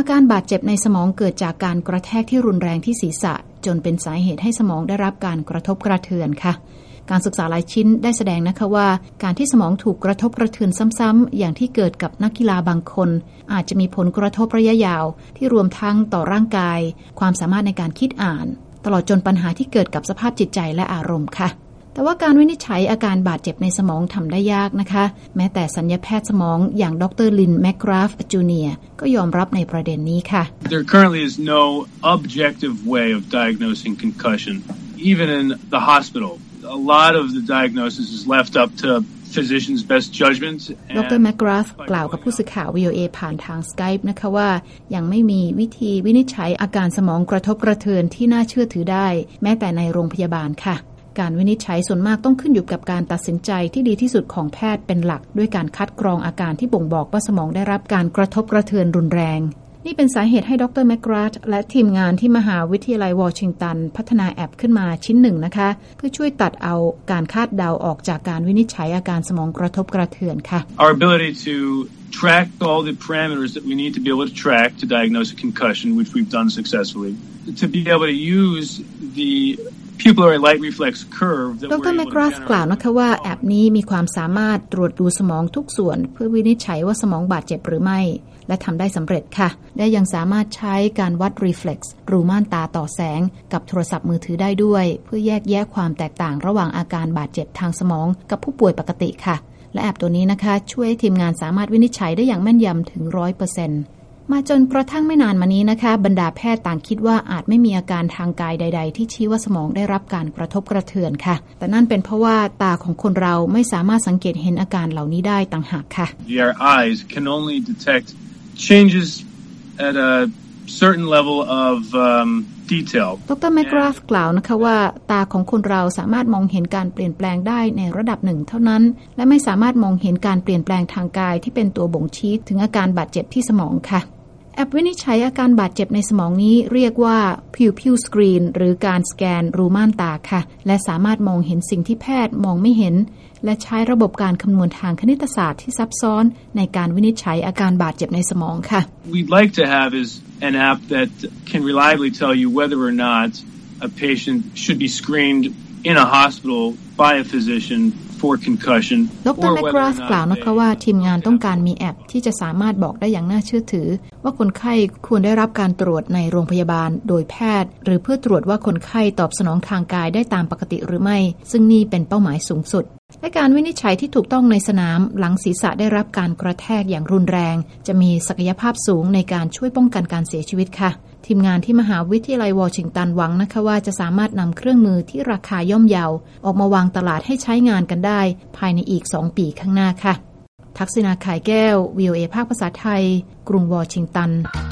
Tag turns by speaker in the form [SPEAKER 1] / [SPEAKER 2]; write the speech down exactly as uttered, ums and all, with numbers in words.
[SPEAKER 1] อาการบาดเจ็บในสมองเกิดจากการกระแทกที่รุนแรงที่ศีรษะจนเป็นสาเหตุให้สมองได้รับการกระทบกระเทือนค่ะการศึกษาหลายชิ้นได้แสดงนะคะว่าการที่สมองถูกกระทบกระเทือนซ้ำๆอย่างที่เกิดกับนักกีฬาบางคนอาจจะมีผลกระทบระยะยาวที่รวมทั้งต่อร่างกายความสามารถในการคิดอ่านตลอดจนปัญหาที่เกิดกับสภาพจิตใจและอารมณ์ค่ะแต่ว่าการวินิจฉัยอาการบาดเจ็บในสมองทำได้ยากนะคะแม้แต่ศัลยแพทย์สมองอย่างดรลินแมคกราฟจูเนียร์ก็ยอมรับในประเด็นนี้ค่ะ
[SPEAKER 2] There currently is no objective way of diagnosing concussion even in the hospital.A lot of the diagnosis is left up to physicians' best judgment.
[SPEAKER 1] ดรแมคกราฟกล่าวกับผู้สื่อข่าว วี โอ เอ ผ่านทาง Skype นะคะว่ายังไม่มีวิธีวินิจฉัยอาการสมองกระทบกระเทือนที่น่าเชื่อถือได้แม้แต่ในโรงพยาบาลค่ะการวินิจฉัยส่วนมากต้องขึ้นอยู่กับการตัดสินใจที่ดีที่สุดของแพทย์เป็นหลักด้วยการคัดกรองอาการที่บ่งบอกว่าสมองได้รับการกระทบกระเทือนรุนแรงนี่เป็นสาเหตุให้ดรแมคกราฟและทีมงานที่มหาวิทยาลัยวอชิงตันพัฒนาแอปขึ้นมาชิ้นหนึ่งนะคะเพื่อช่วยตัดเอาการคาดเดาออกจากการวินิจฉัยอาการสมองกระทบกระเทือนค่ะ
[SPEAKER 2] Our ability to track all the parameters that we need to be able to track to diagnose a concussion, which we've done successfully, to be able to use the pupillary light reflex curve that we're able to generate
[SPEAKER 1] ดรแมคกราฟกล่าวนะคะว่าแอปนี้มีความสามารถตรวจดูสมองทุกส่วนเพื่อวินิจฉัยว่าสมองบาดเจ็บหรือไม่และทำได้สำเร็จค่ะและยังสามารถใช้การวัด reflex รูม่านตาต่อแสงกับโทรศัพท์มือถือได้ด้วยเพื่อแยกแยะความแตกต่างระหว่างอาการบาดเจ็บทางสมองกับผู้ป่วยปกติค่ะและแอปตัวนี้นะคะช่วยให้ทีมงานสามารถวินิจฉัยได้อย่างแม่นยำถึง หนึ่งร้อยเปอร์เซ็นต์ มาจนกระทั่งไม่นานมานี้นะคะบรรดาแพทย์ต่างคิดว่าอาจไม่มีอาการทางกายใดๆที่ชี้ว่าสมองได้รับการกระทบกระเทือนค่ะแต่นั่นเป็นเพราะว่าตาของคนเราไม่สามารถสังเกตเห็นอาการเหล่านี้ได้ต่างหากค่ะ
[SPEAKER 2] Our eyes can only detect changes at a certain level of um, detail.
[SPEAKER 1] ดรแมคกราฟกล่าวนะคะว่าตาของคนเราสามารถมองเห็นการเปลี่ยนแปลงได้ในระดับหนึ่งเท่านั้นและไม่สามารถมองเห็นการเปลี่ยนแปลงทางกายที่เป็นตัวบ่งชี้ถึงอาการบาดเจ็บที่สมองค่ะแอปวินิจฉัยอาการบาดเจ็บในสมองนี้เรียกว่า Pupil Screen หรือการสแกนรูม่านตาค่ะและสามารถมองเห็นสิ่งที่แพทย์มองไม่เห็นและใช้ระบบการคำนวณทางคณิตศาสตร์ที่ซับซ้อนในการวินิจฉัยอาการบาดเจ็บในสมองค่ะ
[SPEAKER 2] We'd like to have is an app that can reliably tell you whether or not a patient should be screened in a hospital by a physician for concussion
[SPEAKER 1] ดรแมคกราฟกล่าวนะคะว่าทีมงานต้องการมีแอปที่จะสามารถบอกได้อย่างน่าเชื่อถือว่าคนไข้ควรได้รับการตรวจในโรงพยาบาลโดยแพทย์หรือเพื่อตรวจว่าคนไข้ตอบสนองทางกายได้ตามปกติหรือไม่ซึ่งนี่เป็นเป้าหมายสูงสุดและการวินิจฉัยที่ถูกต้องในสนามหลังศีรษะได้รับการกระแทกอย่างรุนแรงจะมีศักยภาพสูงในการช่วยป้องกันการเสียชีวิตค่ะทีมงานที่มหาวิทยาลัยวอชิงตันหวังนะคะว่าจะสามารถนำเครื่องมือที่ราคาย่อมเยาออกมาวางตลาดให้ใช้งานกันได้ภายในอีกสองปีข้างหน้าค่ะทักษิณา ข่ายแก้ว วี โอ เอ ภาคภาษาไทยกรุงวอชิงตัน